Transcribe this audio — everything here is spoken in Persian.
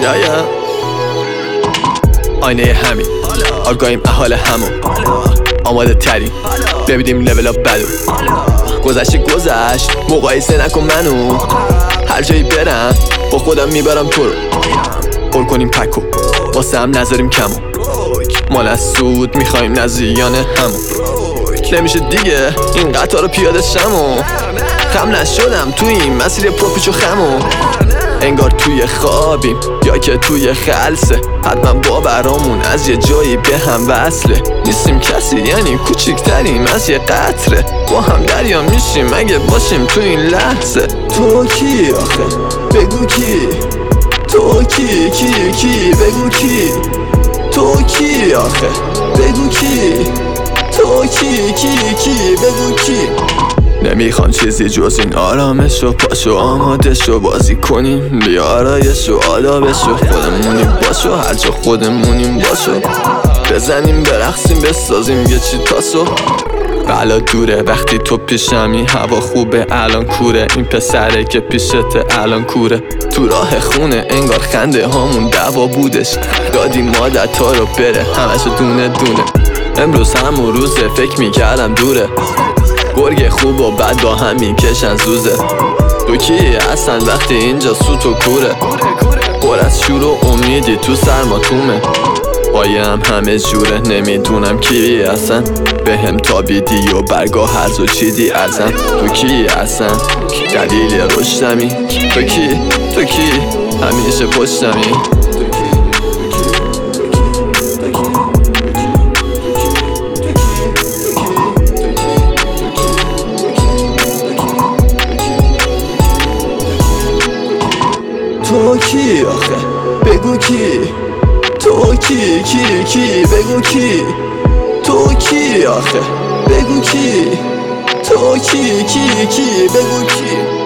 یا آینه همین آگاهیم احال همون آماده تریم ببینیم لول ها بدو گذشت مقایسه نکن منو هر جایی برم با خودم میبرم تو رو پر کنیم پکو واسه هم نذاریم کمو مال از سود میخوایم نزیان همون نمیشه دیگه این قطار رو پیاده شمو خم نشدم توی این مسیر پرپیچ و خمو انگار توی خوابیم یا که توی خلصه حتما باورامون از یه جایی به هم وصله نیستیم کسی یعنی کوچیکتریم از یه قطره با هم دریا میشیم اگه باشیم تو این لحظه تو کی آخه بگو کی تو کی بگو کی تو کی آخه بگو کی تو کی بگو کی نمیخوام چیزی جز این آرامش و پاشو آماده شو بازی کنیم بیا آرایش و آدابش و خودمونیم باشو هر جا خودمونیم باشو بزنیم برقصیم بسازیم یه چی تاسو بلا دوره وقتی تو پیشمی هوا خوبه الان کوره این پسره که پیشته الان کوره تو راه خونه انگار خنده هامون دعوا بودش دادیم مادت تا رو بره همشو دونه دونه امروز همون روزه فکر میکردم دوره گرگ خوب و بد با هم میکشن زوزه تو کی اصلا وقتی اینجا سوت و کوره پر از شور و امیدی تو سرماتومه پایم همه جوره نمیدونم کی اصلا به هم تابیدی و برگاه هرز و چیدی ازم تو کی اصلا دلیل رشدمی تو کی همیشه پشتمی تو کی آخه بگو کی تو کی بگو کی تو کی آخه بگو کی تو کی بگو کی